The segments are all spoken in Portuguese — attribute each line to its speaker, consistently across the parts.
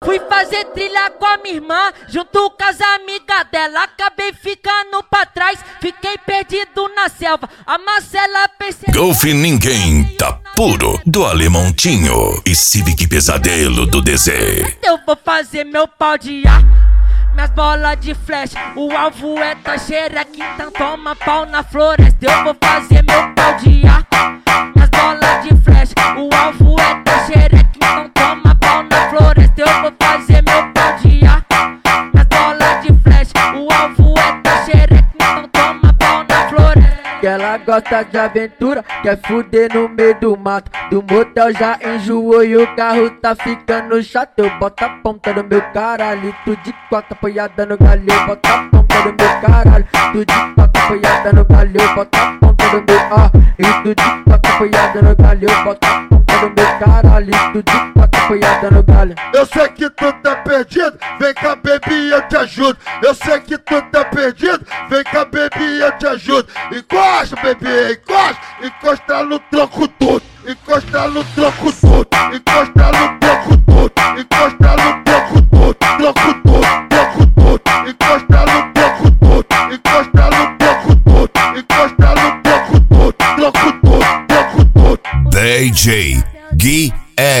Speaker 1: Fui fazer trilha com a minha irmã, junto com as amigas dela. Acabei ficando pra trás, fiquei perdido na selva. A Marcela percebeu.
Speaker 2: Golf Ninguém tá puro, do Alemontinho e Civic Pesadelo do DZ.
Speaker 1: Eu vou fazer meu pau de ar, minhas bolas de flash. O alvo é taxereca, então toma pau na floresta. Eu vou fazer meu pau de ar, minhas bolas de flash. O alvo é taxereca, então toma pau na floresta. Eu vou fazer meu pau de ar, minhas bolas de flash. O alvo é taxereca, então toma pau na floresta.
Speaker 3: Que ela gosta de aventura, quer fuder no meio do mato. Do motel já enjoou e o carro tá ficando chato. Eu boto a ponta do meu caralho, tu de quatro apoiada no galho. Eu boto a ponta do meu caralho, tu de quatro apoiada no galho. Eu boto a ponta do meu e tu de quatro apoiada no galho. Eu boto a ponta do meu caralho, tu de quatro apoiada no galho.
Speaker 4: Eu sei que tu tá perdido, vem cá baby eu te ajudo. Eu sei que tu tá perdido, vem cá baby eu te ajudo. Encosta baby, encosta, encosta no tronco todo. Encosta no tronco todo, encosta no tronco todo. Encosta no tronco todo, tronco todo, tronco todo. Encosta no tronco todo, encosta no tronco todo. Encosta no tronco todo, tronco todo, tronco todo.
Speaker 2: DJ Gui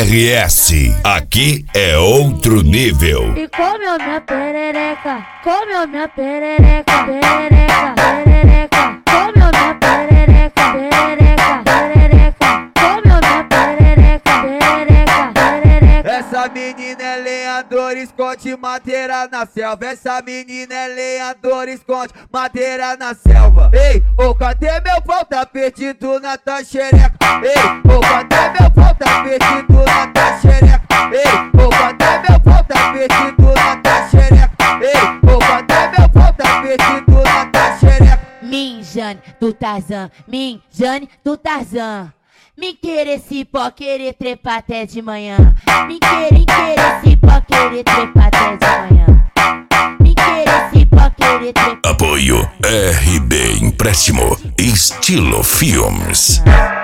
Speaker 2: RS, aqui é outro nível.
Speaker 5: E comeu minha perereca, comeu minha perereca, perereca, perereca. Comeu minha perereca, perereca, perereca. Comeu minha perereca, perereca, perereca.
Speaker 3: Essa menina é lenhador, esconde madeira na selva. Essa menina é lenhador, esconde madeira na selva. Ei, ô, cadê meu pau? Tá perdido na taxereca. Ei, ô, cadê meu pau? Tá perdido na taxereca. Ei, ô, cadê meu pau? Tá perdido na taxereca. Ei, ô, cadê meu pau? Tá perdido na taxereca.
Speaker 5: Minjane do Tarzan, Minjane do Tarzan. Me querer se pó, querer trepar até de manhã. Me querer se pó, querer trepar até de manhã. Me querer se pó, querer trepar.
Speaker 2: Apoio RB Empréstimo Estilo Filmes.